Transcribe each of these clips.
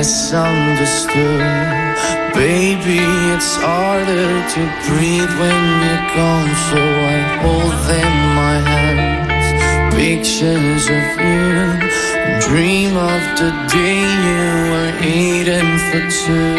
misunderstood. Baby, it's harder to breathe when you're gone, so I hold in my hands pictures of you and dream of the day you were eating for two.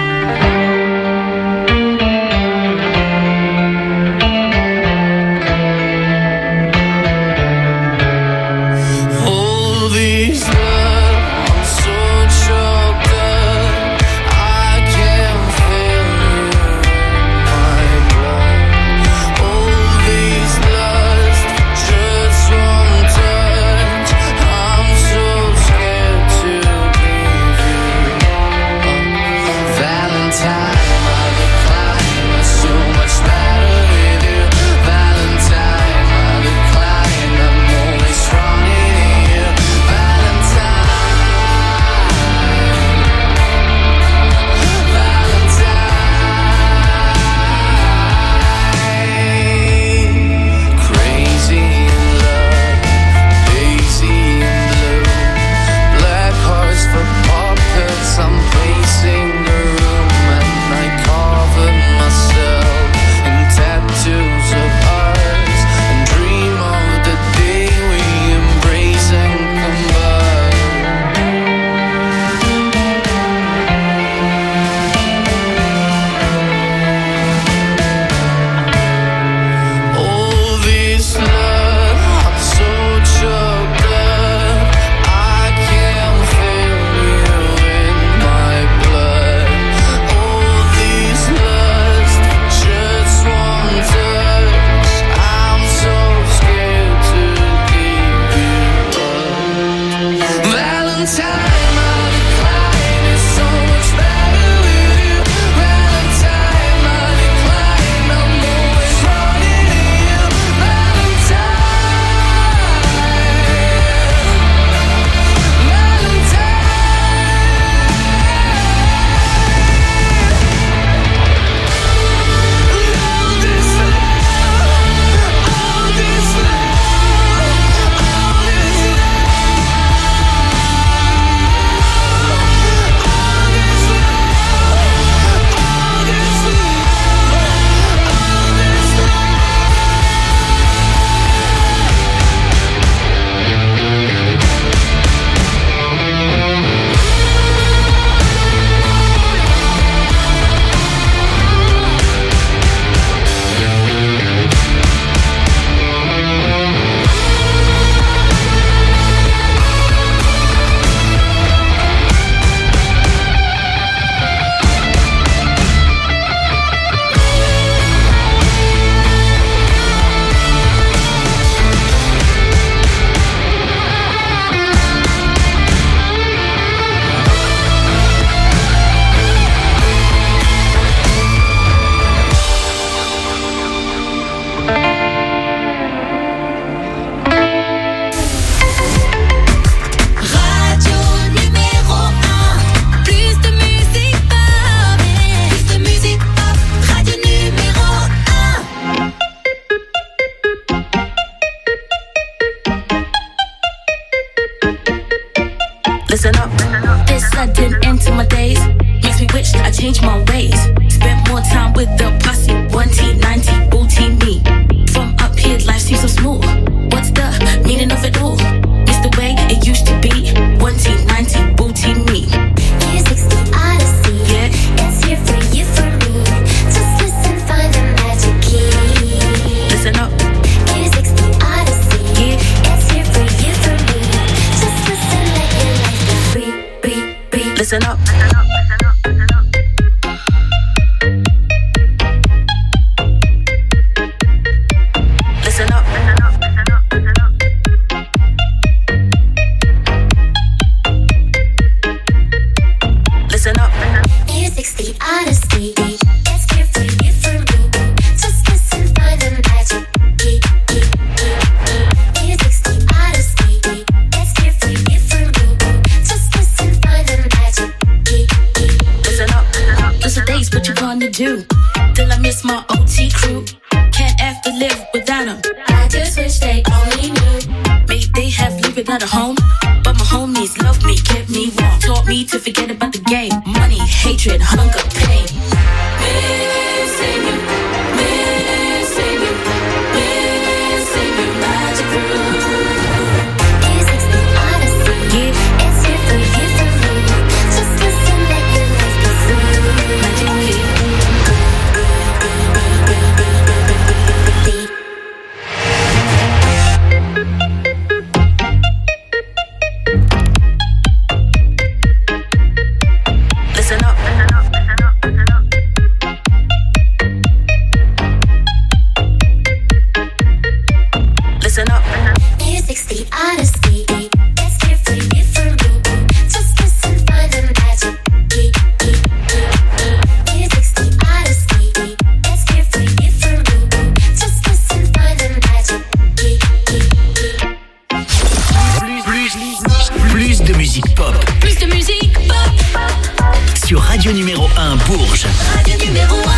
Listen up. Listen up. Listen up. Music's the honesty. It's here for you, for me. Just listen, find the magic. Music's the honesty. It's here for you, for me. Just listen, find the magic. Listen up. Listen days, what you gonna do? Till I miss my OT crew. Can't have to live without them. I just wish they only knew. Maybe they have living at a home, but my homies love me, kept me warm, taught me to to forget about the game. Money, hatred, hunger, pain. Missing you, missing you, missing you, magic room. Music's the odyssey. Yeah. It's here for you, for me. Just listen, let your life be free. Magic key. Listen up, listen up, listen up, listen up. Listen up, listen up. Music's the odyssey. It's here for you, for me. Just listen, find the magic key. Music's the odyssey. It's here for you, for me. Just listen, find the magic key. Plus de musique pop Plus de musique pop. sur Radio numéro 1 Bourges. Radio numéro 1.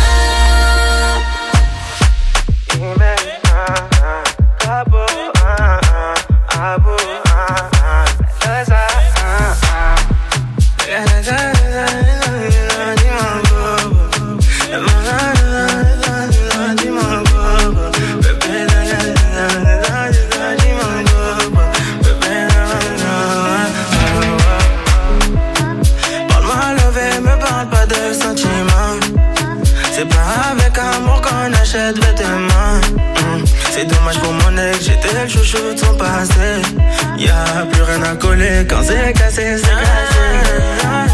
C'est pas avec amour qu'on achète vêtements. C'est dommage pour mon ex, j'étais le chouchou de son passé. Y'a plus rien à coller quand c'est cassé, c'est cassé.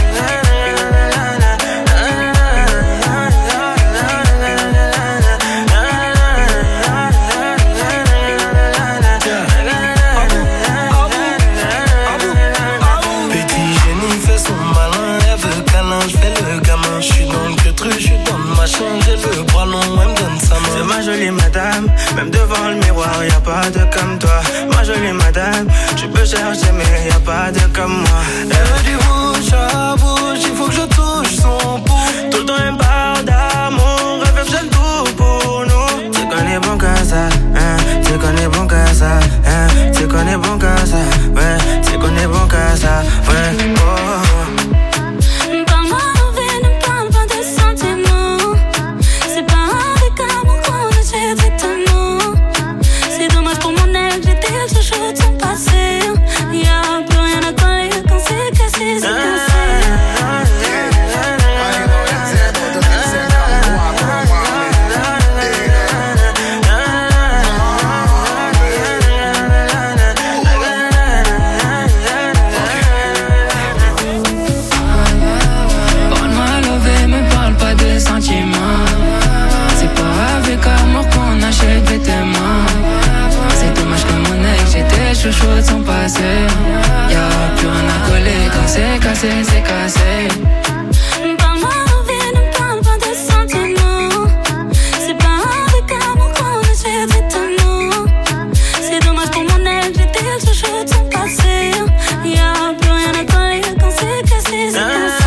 Petit génie fait son malin, elle veut câlin, j'fais le gamin. J'suis dans le queutru, j'suis dans le machin, j'ai le bras long, elle me donne sa main. C'est ma jolie madame, même devant le miroir, y'a pas de comme toi. Ma jolie madame, tu peux chercher mais y'a pas de comme moi. Elle veut du bouche à bouche, il faut que je touche son pouls. Tout le temps elle me parle d'amour, elle veut que je tout pour nous. Tu connais bon qu'à ça, hein, tu connais bon qu'à ça, hein, tu connais bon qu'à ça, ouais, tu connais bon qu'à ça, ouais, oh. Parle-moi envers, ne parle pas de sentiments. C'est pas avec amour qu'on achète vêtements. C'est dommage pour mon ex, j'étais le chouchou de son passé. Y'a plus rien à coller quand c'est cassé, c'est cassé. Parle-moi lové, me parle pas de sentiments. C'est pas avec amour qu'on achète vêtements. C'est dommage que mon ex, j'étais chouchou de son passé. Y'a plus rien à coller quand c'est cassé, c'est cassé. Parle-moi envers, ne parle pas de sentiments. C'est pas avec amour qu'on achète vêtements. C'est dommage pour mon ex, j'étais le chouchou de son passé. Y'a plus rien à coller quand c'est cassé, c'est cassé.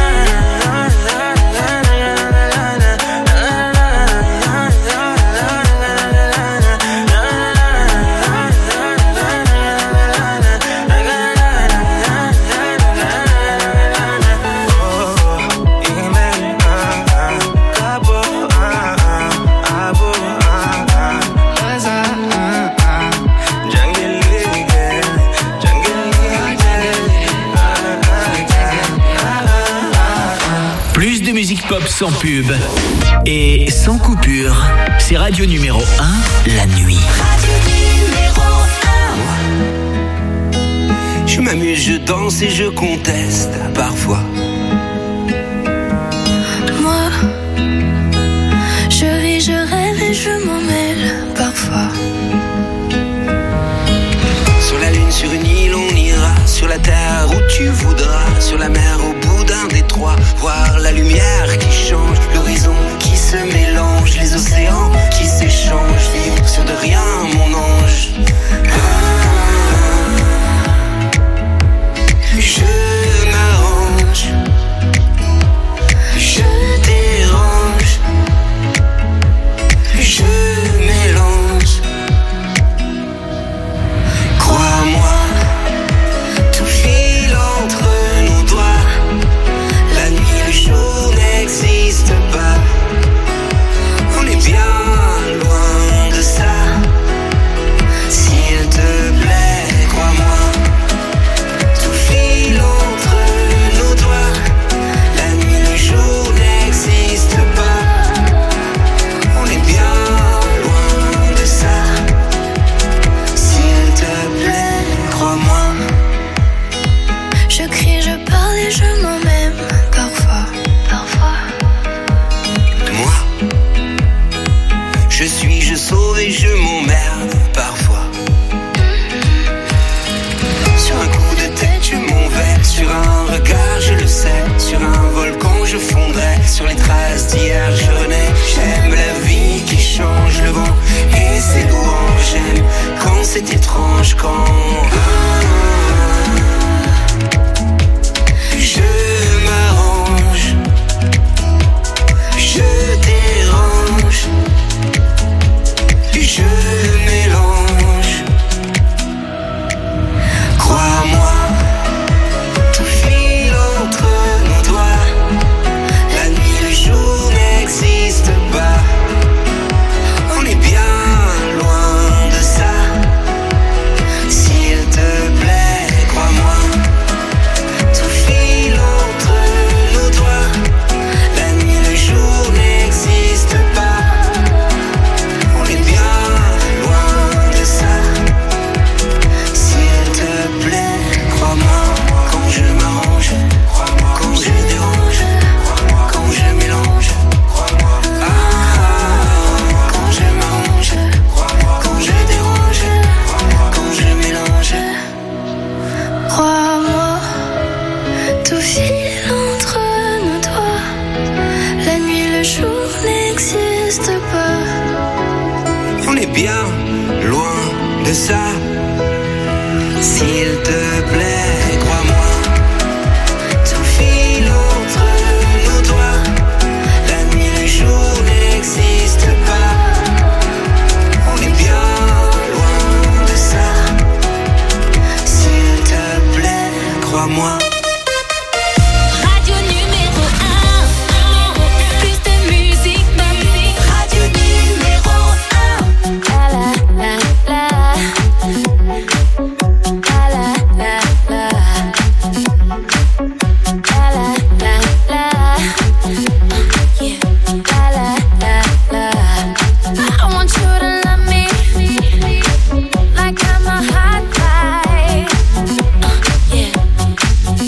Plus de musique pop sans pub et sans coupure. C'est Radio numéro 1 la nuit. Je m'amuse, je danse et je conteste parfois. Moi, je vis, je rêve et je m'en mêle parfois. Sur la lune, sur une île, on ira. Sur la terre où tu voudras. Sur la mer, au bout d'un détroit. Voir la lumière qui change. L'horizon qui se mélange. Les océans qui s'échangent. Vivre sur de rien, mon ange. Je m'arrange. Je dérange. Je mélange. Crois-moi, tout file entre nos doigts. m'arrange quand je m'arrange, je dérange, je mélange. Crois-moi, tout file entre nos doigts. La nuit, le jour n'existe pas. On est bien loin de ça. S'il te plaît, crois-moi, tout file entre nos doigts. La nuit, le jour n'existe pas. On est bien loin de ça. S'il te plaît, crois-moi, quand je m'arrange, quand je dérange, quand je mélange. Quand je m'arrange, quand je dérange, quand je mélange. Crois-moi, tout file entre nos doigts. La nuit, le jour n'existe pas. On est bien loin de ça. S'il te plaît, crois-moi, tout file entre nos doigts. La nuit, le jour n'existe pas. On est bien loin de ça. S'il te plaît, crois-moi. Radio numéro 1. Plus de musique, radio numéro 1. La la la la. I want you to love me like I'm a hot guy. Yeah.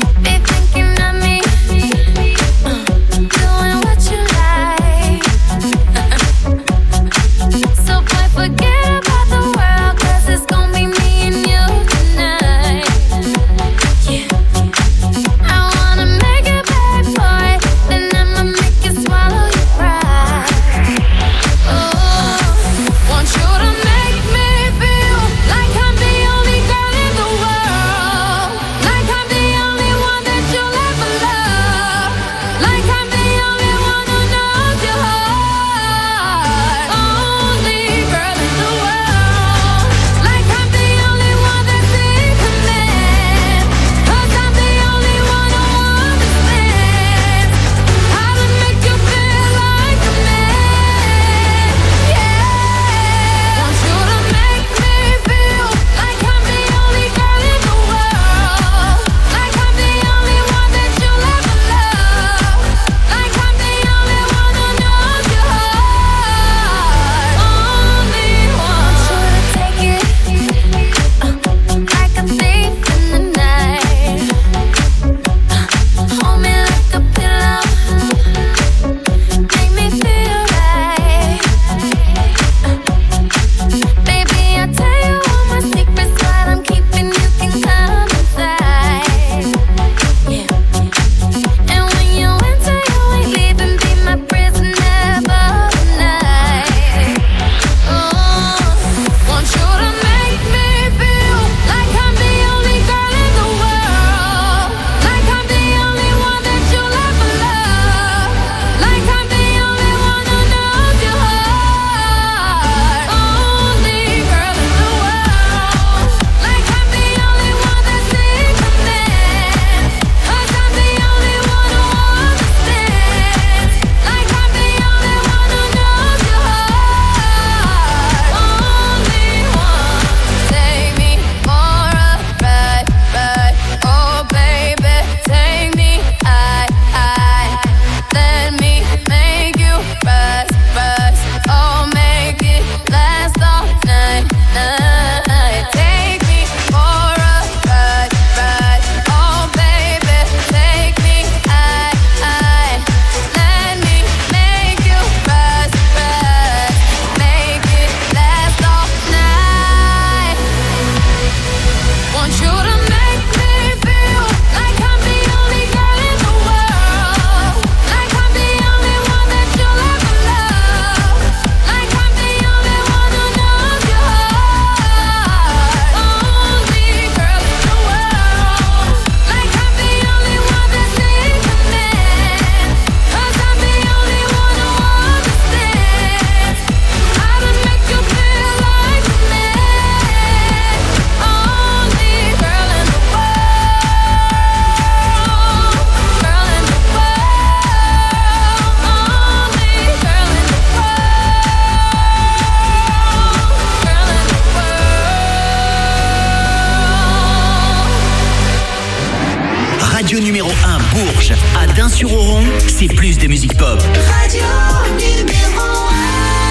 Radio numéro 1 Bourges, à Dain-sur-Oron, c'est plus de musique pop. Radio numéro 1.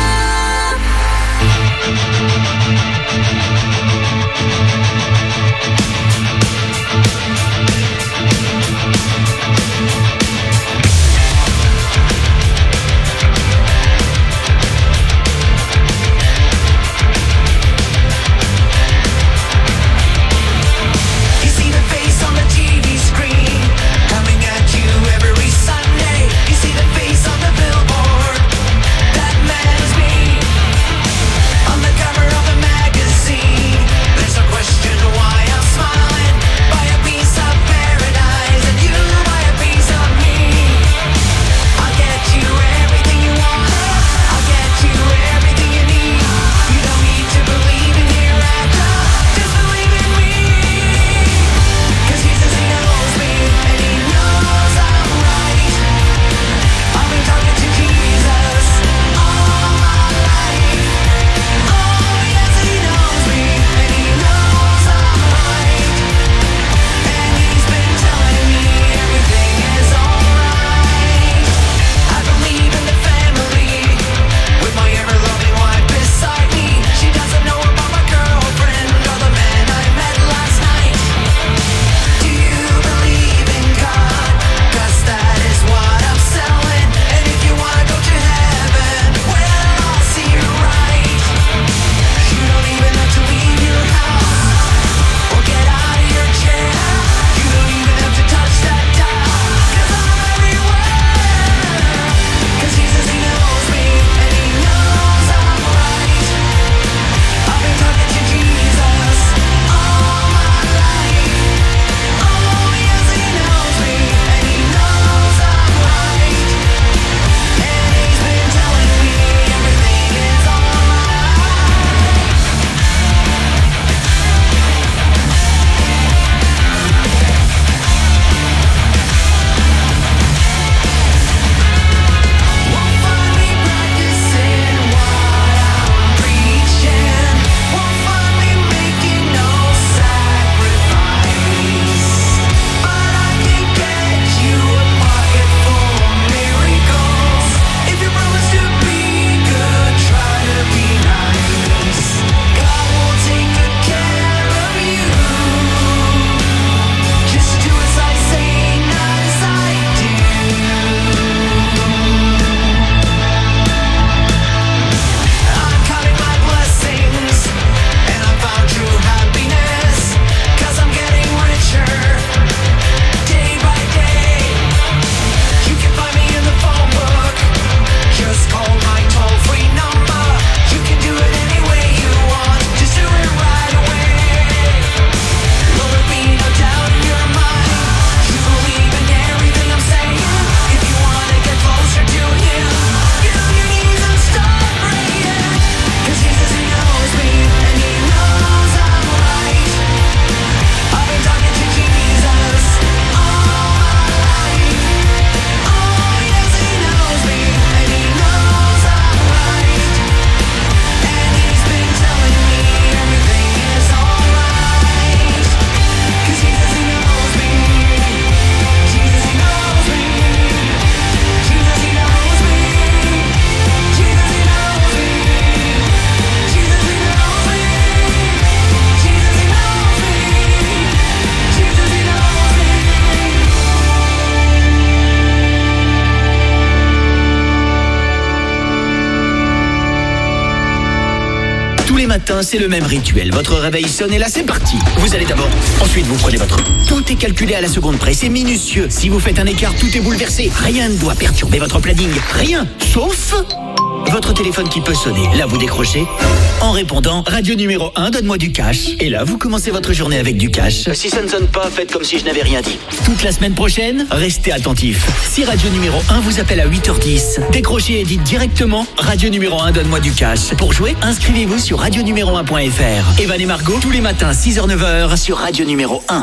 C'est le même rituel. Votre réveil sonne et là c'est parti. Vous allez d'abord, ensuite vous prenez votre... Tout est calculé à la seconde près, c'est minutieux. Si vous faites un écart, tout est bouleversé. Rien ne doit perturber votre planning. Rien, sauf... votre téléphone qui peut sonner. Là, vous décrochez. En répondant, radio numéro 1, donne-moi du cash. Et là, vous commencez votre journée avec du cash. Si ça ne sonne pas, faites comme si je n'avais rien dit. Toute la semaine prochaine, restez attentifs. Si radio numéro 1 vous appelle à 8h10, décrochez et dites directement radio numéro 1, donne-moi du cash. Pour jouer, inscrivez-vous sur radionuméro1.fr. Evan et Margot, tous les matins, 6h-9h, sur radio numéro 1.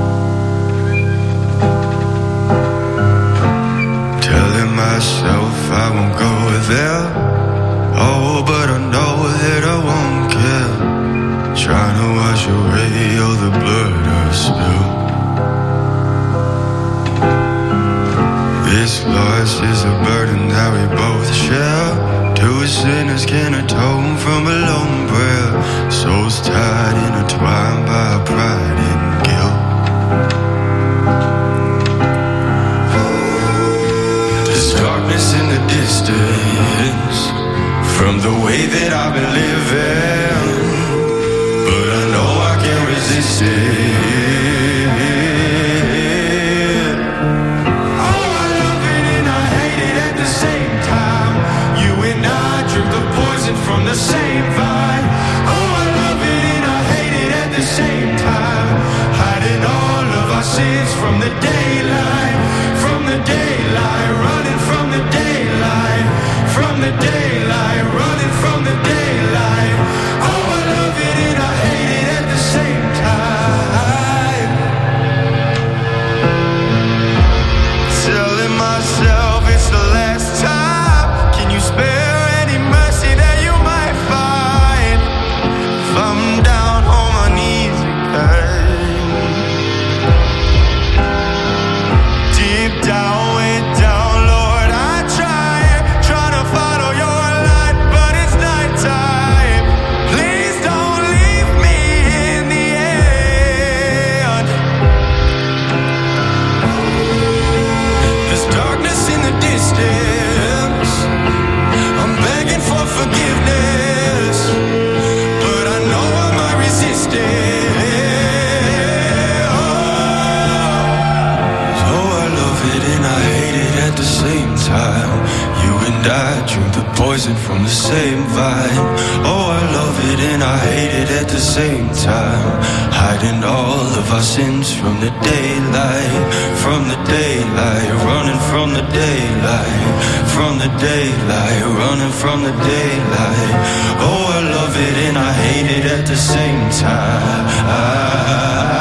myself This loss is a burden that we both share. Two sinners can atone from a lone prayer. Souls tied, intertwined by pride and guilt. There's darkness in the distance from the way that I've been living, but I know I can't resist it. From the same vibe. Oh, I love it and I hate it at the same time. Hiding all of our sins from the daylight. From the daylight, running from the daylight. From the daylight, running from the daylight. Oh, I love it and I hate it at the same time. Telling myself it's the last time. Can you spare any mercy that I'm down on my knees again. Deep down, way down, Lord, I try to follow your light, but it's nighttime. Please don't leave me in the end. There's darkness in the distance. I'm begging for forgiveness. At the same time, you and I drink the poison from the same vine. Oh, I love it and I hate it at the same time. Hiding all of our sins from the daylight. From the daylight, running from the daylight. From the daylight, running from the daylight. Oh, I love it and I hate it at the same time.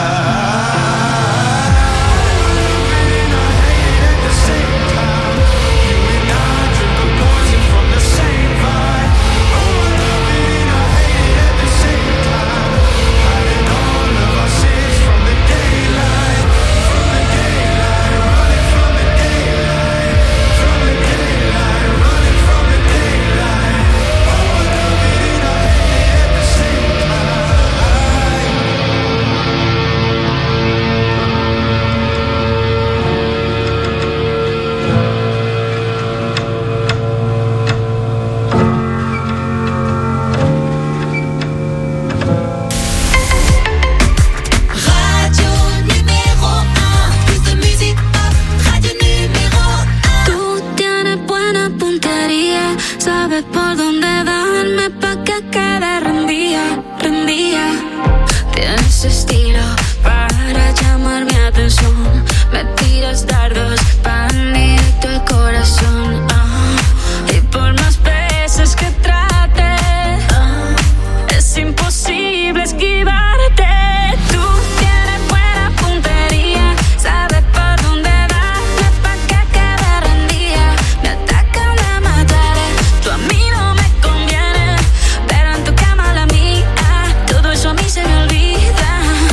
Por dónde darme pa' que quede rendía. Tienes estilo para llamar mi atención. Me tiras dardos pa' directo el corazón. Y por más veces que trate, es imposible esquivarte. Tú tienes buena puntería, sabes por dónde darme pa' que quede rendida. Me atacan de matar. Tú a mí no me conviene, pero en tu cama la mía, todo eso a mí se me olvida.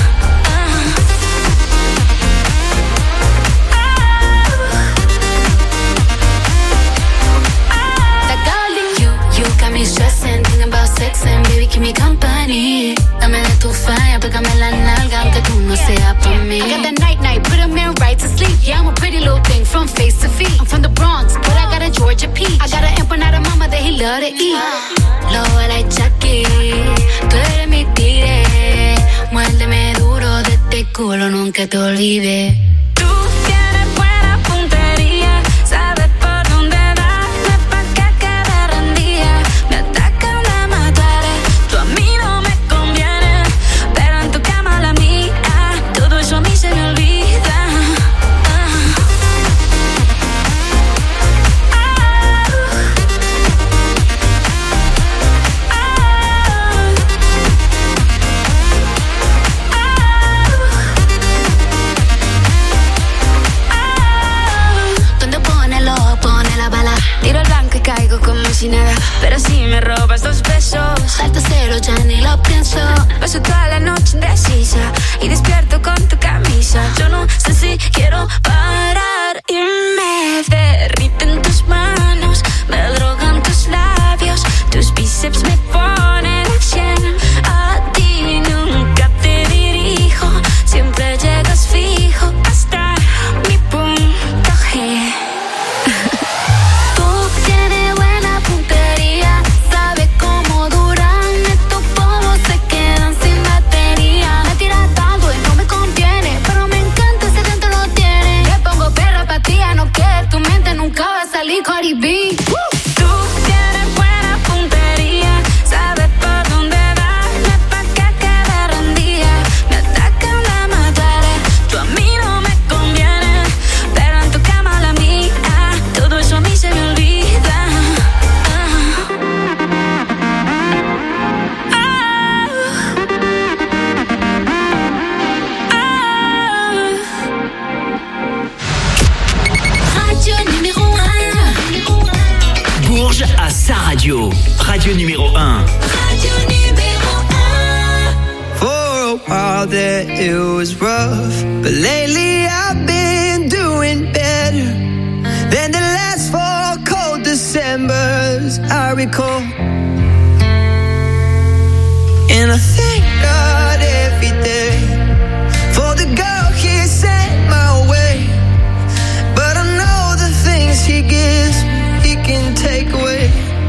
That girl you got me stressing, thinking about sex and baby keep me company. Dame de tu falla, pégame la nalga aunque tú no seas pa' mí. I got that night, put a man right to sleep. Yeah, I'm a pretty little thing from face to feet. I'm from the Bronx, but I got a Georgia peach. I got an empanada mama that he love to eat. Lobo like Chucky, tú eres mi tigre. Muérdeme duro de este culo, nunca te olvides. Tú tienes buena puntería, sabes por dónde darme pa' que quede rendida. Me atacan de matar, tú a mí no me conviene, pero en tu cama la mía, todo eso a mí se me olvida. Si nada, pero si me robas 2 besos, al tercero ya ni lo pienso. Paso toda la noche indecisa y despierto con tu camisa. Yo no sé si quiero parar, irme. Cardi, Cardi B. Tú tienes buena puntería, sabes por dónde vas, no es pa' que quede rendida. Me atacan la mataré, tú a mí no me conviene, pero en tu cama la mía, todo eso a mí se me olvida. Radio numéro 1. Bourges à sa radio. Radio numéro 1. Radio numéro 1. For a while there it was rough, but lately I've been doing better than the last 4 cold Decembers I recall. And I thank God every day for the girl He sent my way. But I know the things He gives He can take away.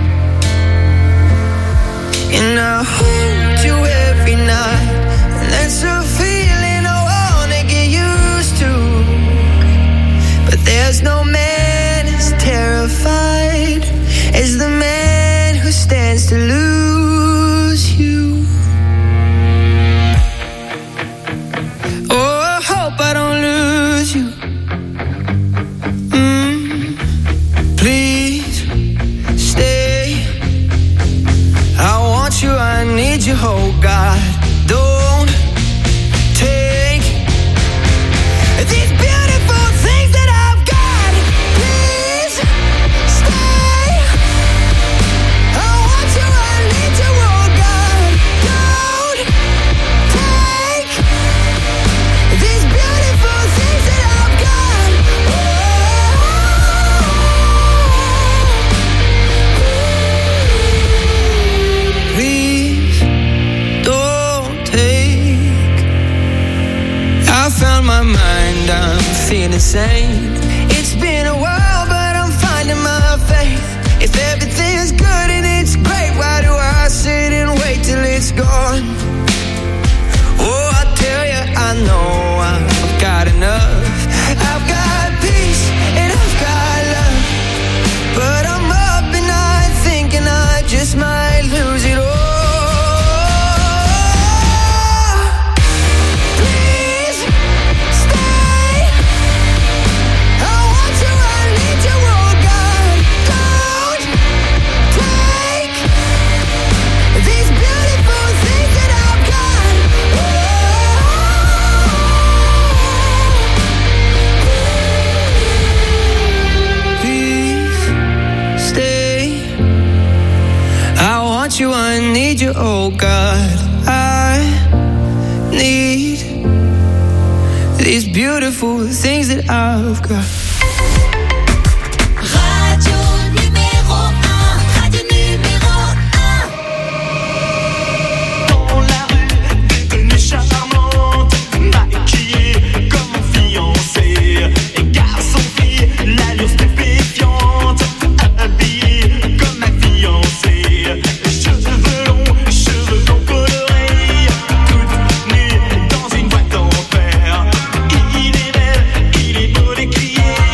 And I hold you every night, and that's a feeling I wanna get used to. But there's no man as terrified as the man who stands to lose you. Oh, I hope I don't lose you. Please stay. I want you, I need you, oh God. Don't take these beautiful things that I've got. Please stay. I want you, I need you, oh God. Don't take these beautiful things that I've got. Please don't take. I found my mind, I'm feeling sane. It's been a while, but I'm finding my faith. If everything's good and it's great, why do I sit and wait till it's gone? Oh, I tell you, I know I've got enough. I've got peace and I've got love, but I'm up and I'm thinking I just might lose it all. Please stay. I want you, I need you, oh God. Don't take these beautiful things that I've got. Please stay. I want you, I need you, oh God. I need these beautiful things that I've got. Radio numéro 1. Radio numéro 1. Dans la rue, détenue charmante, maquillée comme fiancée, et garçon-fille, l'allure stupéfiante, habillée comme ma fiancée, cheveux longs colorés, toute nue dans une boîte en fer. Il est belle, il est beau d'écrier.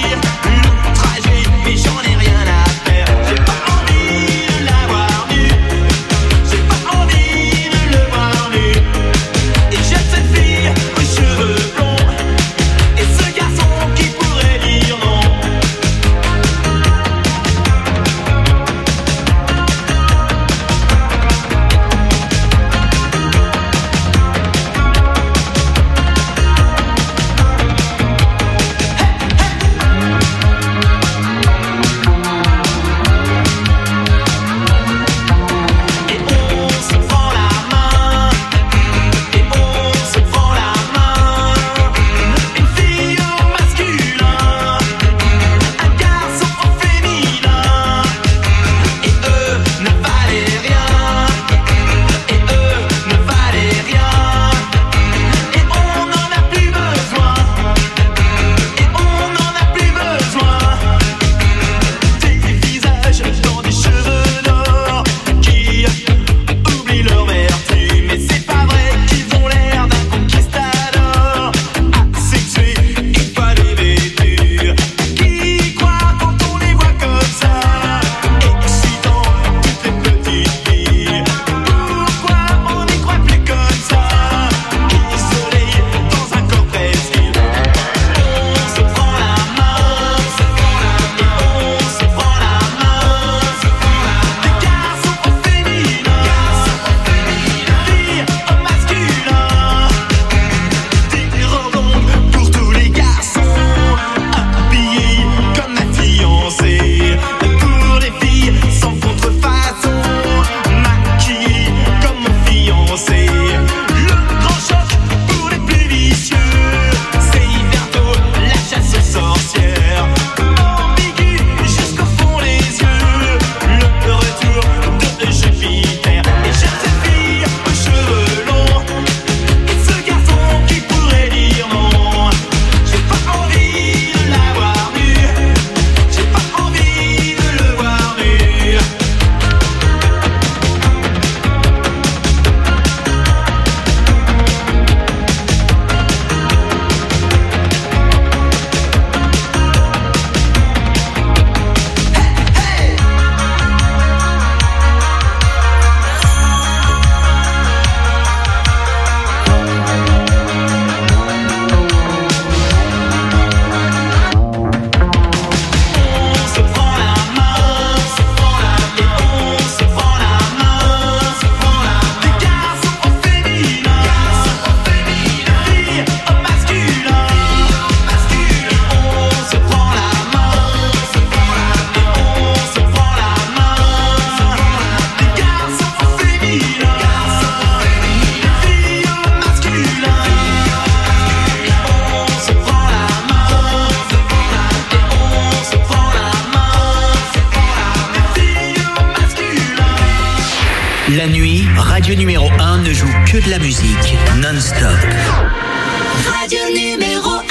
Ici, radio numéro 1 ne joue que de la musique non-stop. Radio numéro 1.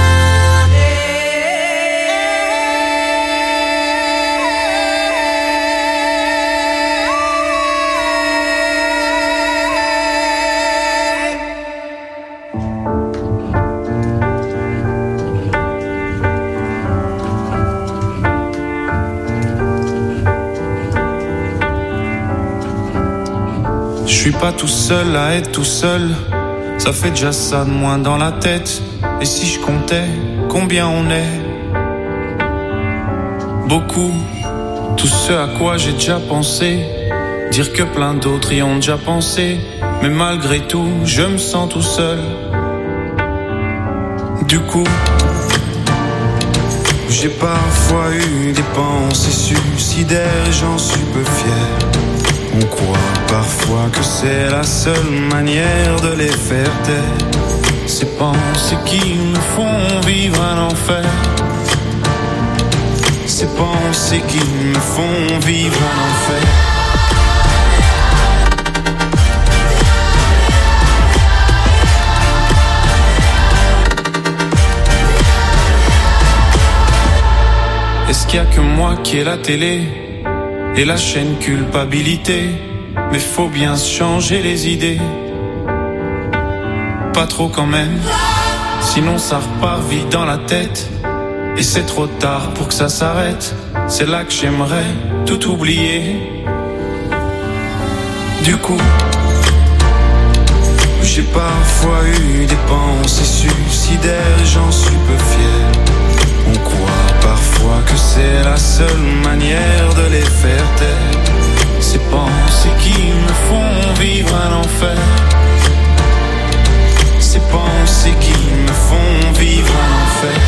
Je suis pas tout seul à être tout seul, ça fait déjà ça de moins dans la tête. Et si je comptais combien on est? Beaucoup, tout ce à quoi j'ai déjà pensé, dire que plein d'autres y ont déjà pensé. Mais malgré tout, je me sens tout seul. Du coup, j'ai parfois eu des pensées suicidaires, j'en suis peu fier. On croit parfois que c'est la seule manière de les faire taire. Ces pensées qui me font vivre un enfer. Ces pensées qui me font vivre un enfer. Est-ce qu'il y a que moi qui ai la télé et la chaîne culpabilité? Mais faut bien se changer les idées. Pas trop quand même, sinon ça repart vite dans la tête. Et c'est trop tard pour que ça s'arrête. C'est là que j'aimerais tout oublier. Du coup, j'ai parfois eu des pensées suicidaires, j'en suis peu fier. On croit parfois que c'est la seule manière de les faire taire. Ces pensées qui me font vivre un enfer. Ces pensées qui me font vivre un enfer.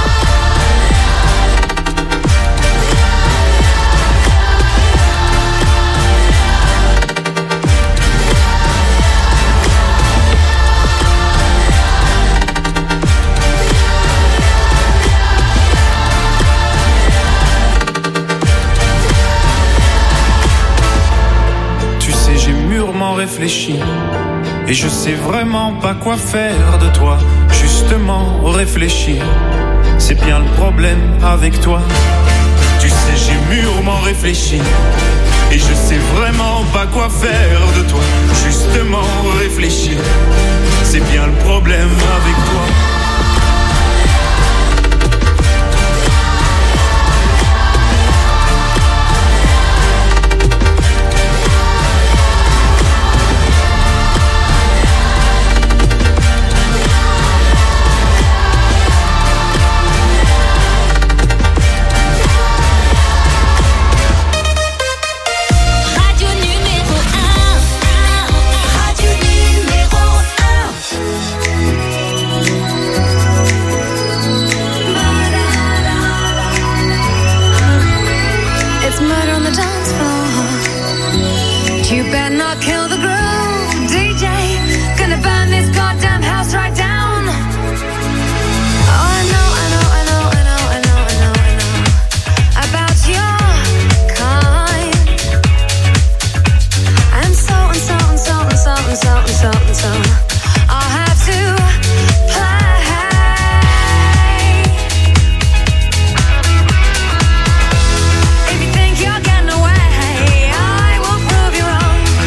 Réfléchi et je sais vraiment pas quoi faire de toi. Justement réfléchir, c'est bien le problème avec toi. Tu sais, j'ai mûrement réfléchi et je sais vraiment pas quoi faire de toi. Justement réfléchir, c'est bien le problème avec toi. If you think you're getting away, I will prove you wrong.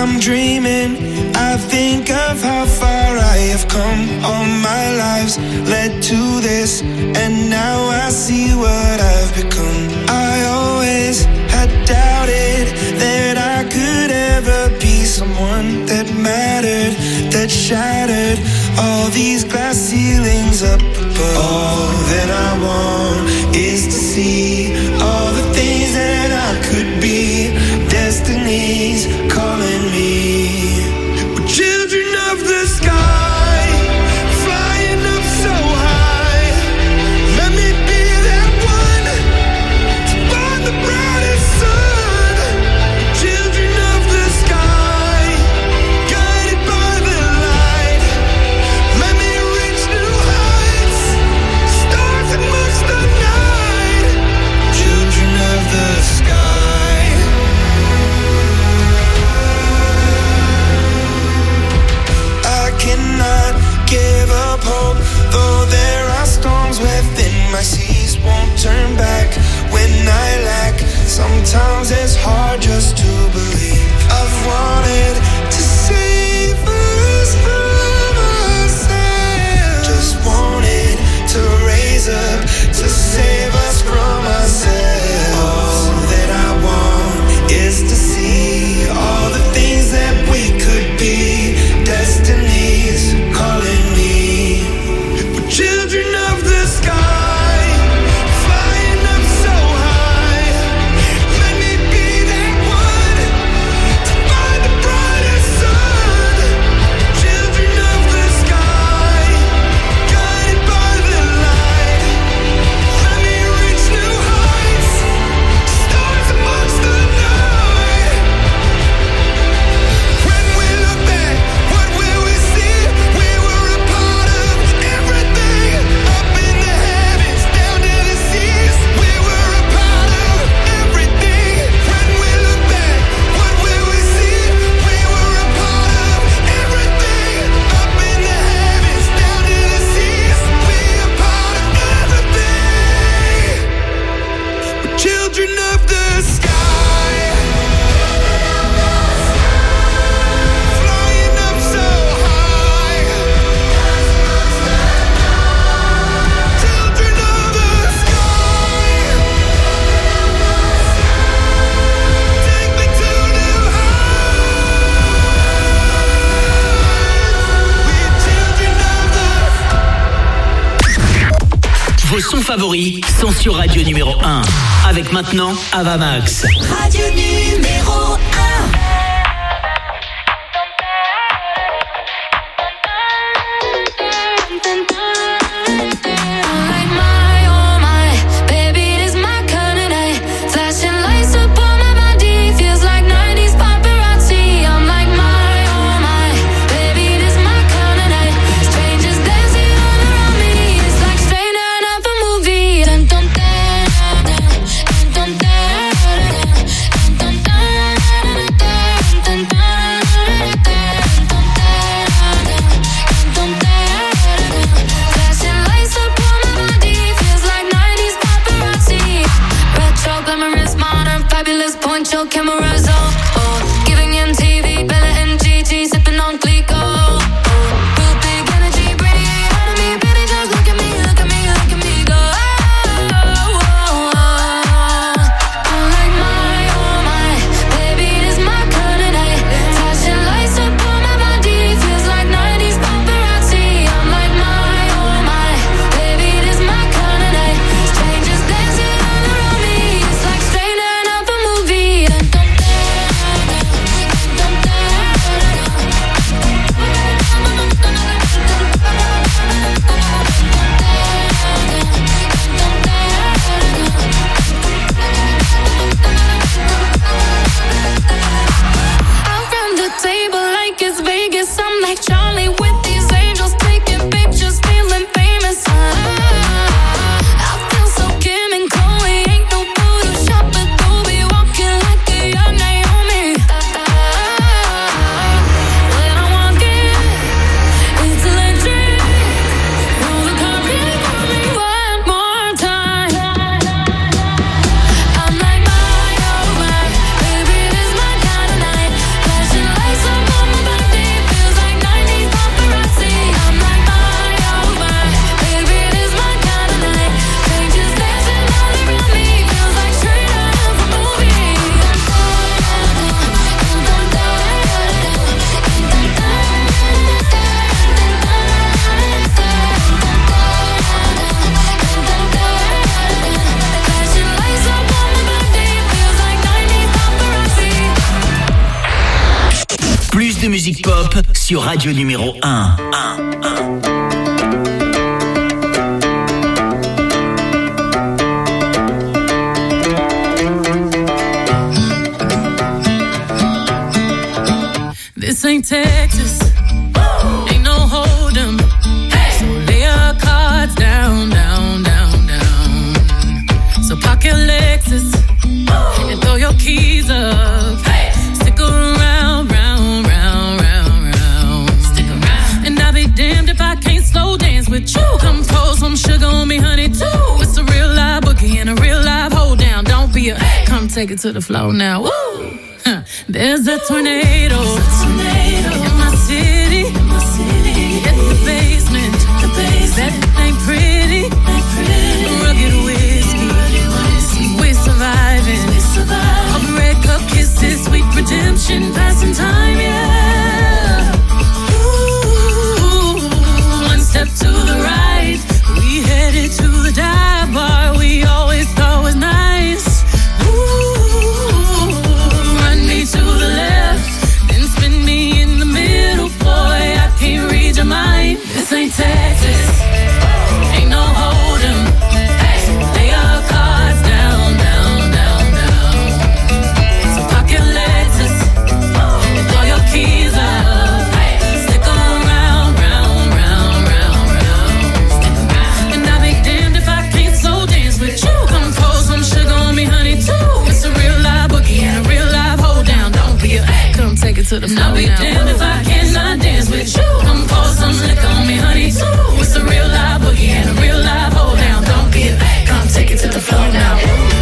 I'm dreaming, I think of how far I have come. All my lives led to this, and now I see what I've become. I always had doubted that I could ever be someone that mattered, that shattered all these glass ceilings up above. All that I want is to see all the things that I could be. Destiny's calling me. We're children of the sky, flying up so high. Let me be that one to find the brightest sun. Children of the sky, guided by the light. Let me reach new heights, stars amongst the night. Children of the sky. Cannot give up hope, though there are storms within my seas. Won't turn back when I lack. Sometimes it's hard just to believe. I've wanted to save us from ourselves. Just wanted to raise up to save us from ourselves. All that I want is to see all the things that we could be. Destiny's calling me. We're children of the sky, flying up so high. Let me be that one to find the brightest sun. Children of the sky, guided by the light. Let me reach new heights, stars amongst the night. When we look back, what will we see? We were a part of everything. Up in the heavens, down to the seas. We were a part of everything. When we look back, what will we see? We were a part of everything. Up in the heavens, down to the seas. We a part of everything. We're children of the sky, flying up so high. Children of the sky, take me to new heights. We're children of the. Vos sons favoris sont sur Radio numéro 1. Avec maintenant Avamax. Radio numéro 1. Poncho cameras on, oh, giving MTV, Bella and Gigi, sipping on Clico. Real big energy, radiate out of me, baby, just look at me, look at me, look at me go. I'm like my, oh my, baby, this my kind of night. Flashing lights up on my body, feels like 90s paparazzi. I'm like my, oh my, baby, this my kind of night. Strangers dancing all around me, it's like straight out of a movie. musique pop sur Radio numéro 1. This ain't Texas, ain't no hold'em. So lay your cards down, down, down, down. So park your Lexus and throw your keys up. Stick around, round, round, round, round. Stick around. And I'll be damned if I can't slow dance with you. Come pour some sugar on me, honey, too. It's a real live boogie and a real live hold down. Don't be a, come take it to the floor now. Woo! There's a tornado in my city. At the basement, that ain't pretty. Rugged whiskey, we're surviving. All the red cup kisses, sweet redemption, passing time, yeah. Ooh, one step to the right, we headed to the dive bar we always thought was nice. To the left, then spin me in the middle, boy, I can't read your mind. This ain't Texas, ain't no hold'em. So lay your cards down, down, down, down. So park your Lexus and throw your keys up. Stick around, round, round, round, round. And I'll be damned if I can't slow dance with you. Come pour some sugar on me, honey, too. It's a real live boogie and a real live hold down. Don't be a, come take it to the floor. I'll be damned if I cannot dance with you. Come pour some liquor on me, honey, too. It's a real live boogie and a real live hold down. Don't be a, come take it to the floor now.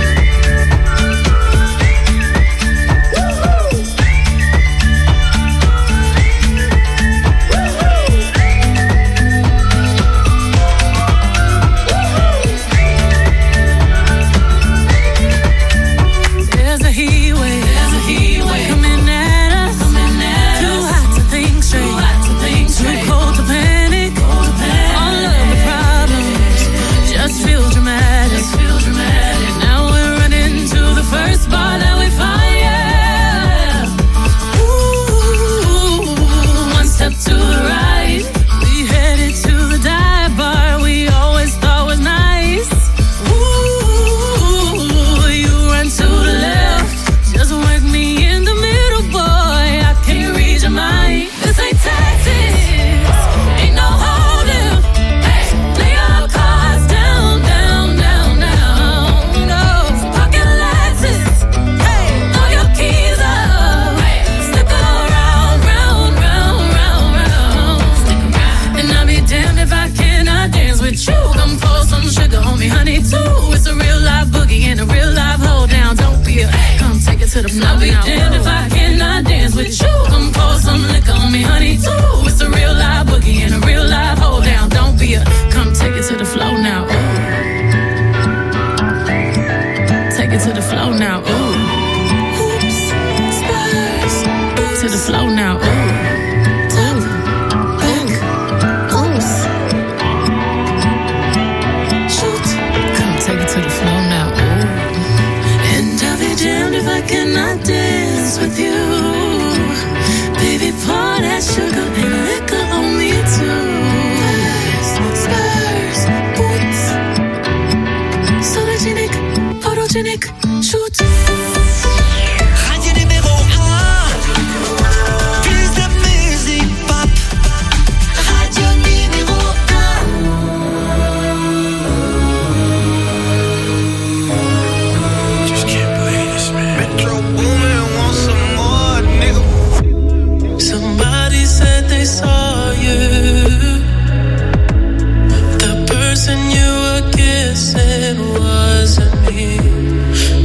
I'll be damned if I cannot dance with you. Come pour some liquor on me, honey, too. It's a real live boogie and a real live hold down. Don't be a, come take it to the floor now. Ooh. Take it to the floor now. Ooh. Oops, spurs. To the floor now. Ooh. Cannot dance with you, baby. Pour that sugar and liquor on me too. Spurs, boots, sologenic, photogenic, shoot. Radio numéro 1. Plus de musique pop. Radio numéro 1. Just can't believe this, man. Metro Boomin want some more, nigga. Somebody said they saw you. The person you were kissing wasn't me.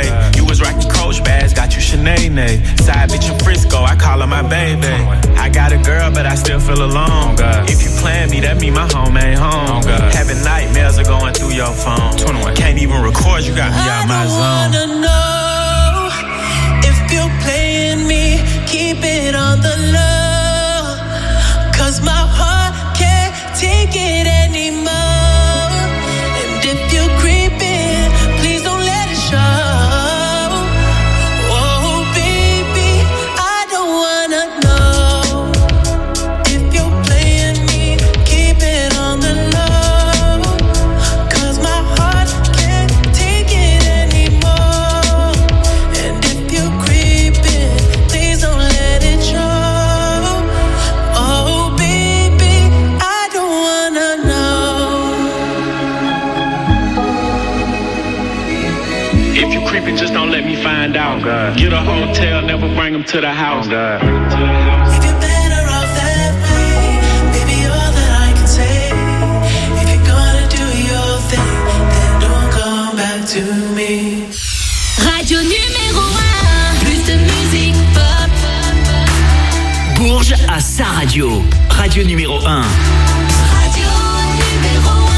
You was rocking Coach bags, got you Sinead. Side bitch in Frisco, I call her my baby. I got a girl, but I still feel alone. If you plan me, that mean my home ain't home. Having nightmares are going through your phone. Can't even record, you got me out my zone. I wanna know if you're playing me, keep it on the low. 'Cause my heart can't take it anymore. And if you're creeping, please don't let it show. Oh baby, I don't wanna know if you're playing me, keep it on the low. 'Cause my heart can't take it anymore. And if you're creeping, please don't let it show. Oh baby, I don't wanna know. If you creeping, just don't let me find out. Get a hotel, never bring them to the house. If you're better off that way, baby, all that I can say. If you're gonna do your thing, then don't come back to me. Radio numéro 1. Plus de musique pop. Bourges à sa radio. Radio numéro 1. Radio numéro 1.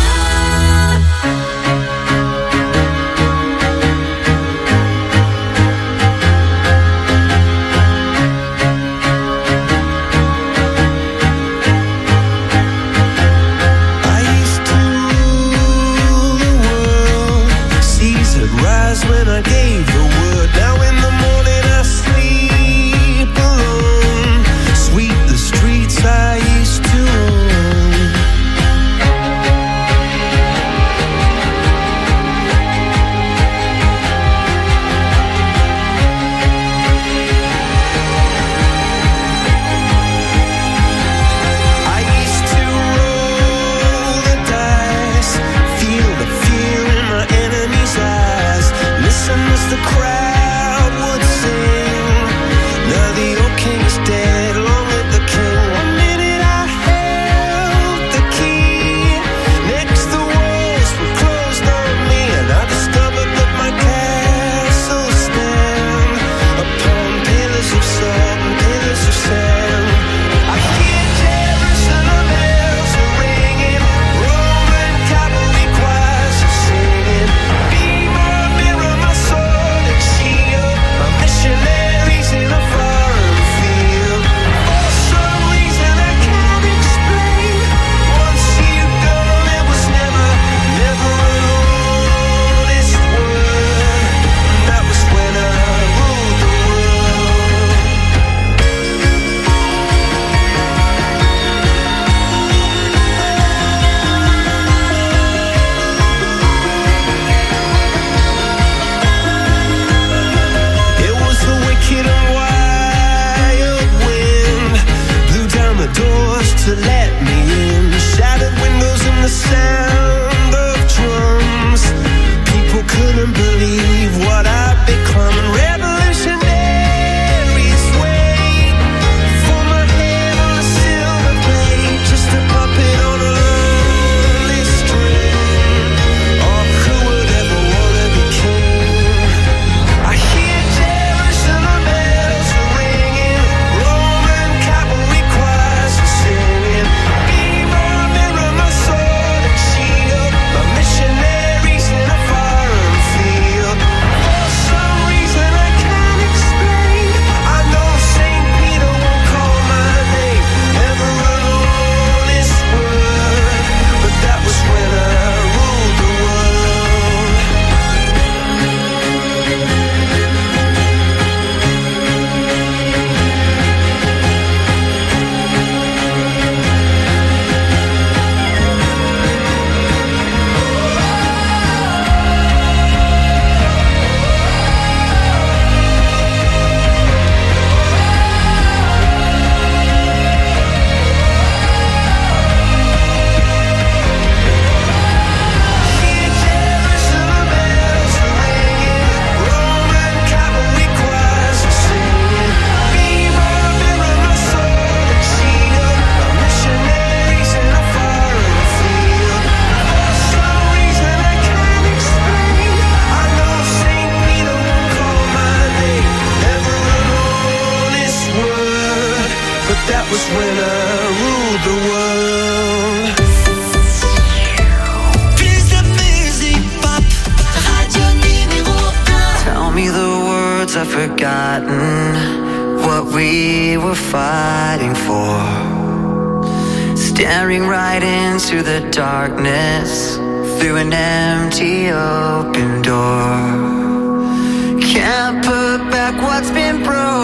I used to rule the world. Seas had rise when I gave the word. Now in the morning I sleep alone. Sweep the streets I used to own. I used to roll the dice, feel the fear in my enemy's eyes. Listen as the crowd would sing. Now the old king is dead, long live the king. One minute I held the key, next the walls were closed on me, and I discovered that my castle stand upon pillars of salt and pillars of sand. I hear Jerusalem bells are ringing, Roman cavalry choirs are singing. Be my mirror, my sword and I've forgotten what we were fighting for. Staring right into the darkness through an empty open door. Can't put back what's been broken.